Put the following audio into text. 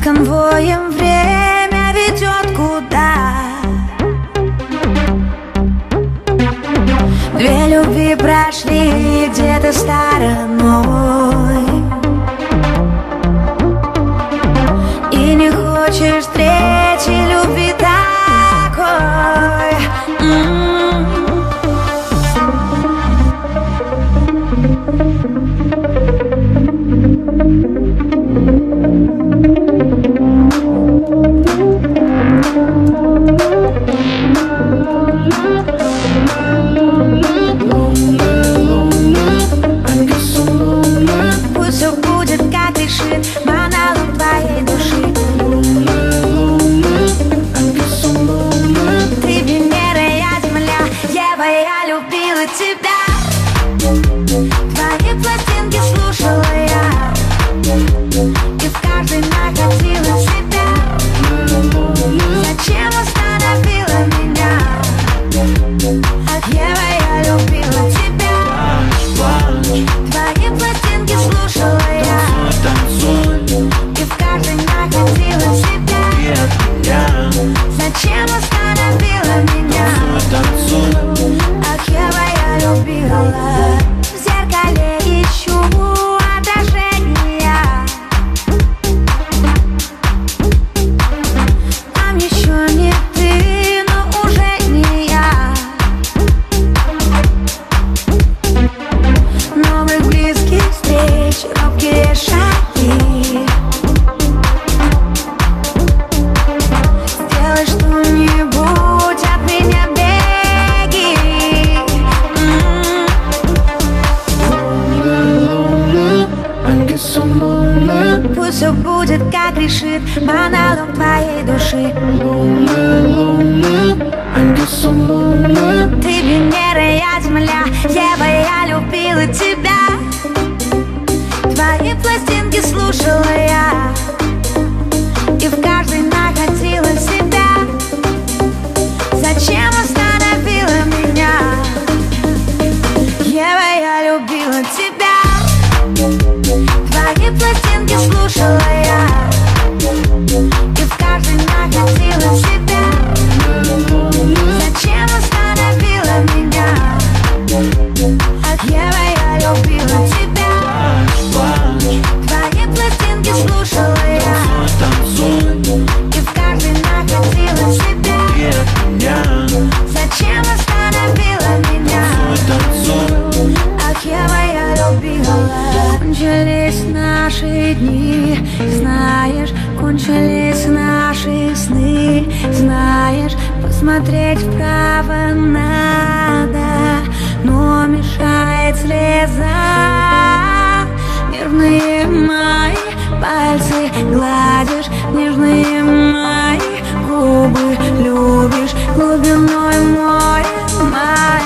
конвоем время ведет куда. Две любви прошли где-то стороной, и не хочешь встречи любви такой. Пусть все будет, как решит монолог твоей души. Ты Венера, я Земля, Ева, я любила тебя. Твои пластинки слушала я, и в каждой находила себя. Зачем остановила меня? Ева, я любила тебя. Твои пластинки слушала я, и в каждой находила себя. Зачем остановила меня? Ах, Ева, я любила. В зеркале ищу отражения, там еще не ты, но уже не я. Новых близких встреч, робкие шаги. Сделай что-нибудь от меня, беги. Пусть все будет, как решит монолог твоей души. Ты Венера, я Земля, Ева, я любила тебя. Твои пластинки слушала я, и в каждой находила себя. Зачем остановила меня? Ева, я любила тебя. Твои пластинки слушала я, и в каждой находила себя. Зачем остановила меня? Ах, Ева, я любила тебя. Твои пластинки слушала я, и в каждой находила себя. Зачем остановила меня? Ах, Ева, я любила. Кончились наши дни, знаешь, кончились наши сны, знаешь, посмотреть вправо надо, но мешает слеза. Нежные мои пальцы гладишь, нежные мои губы любишь, глубиной море море.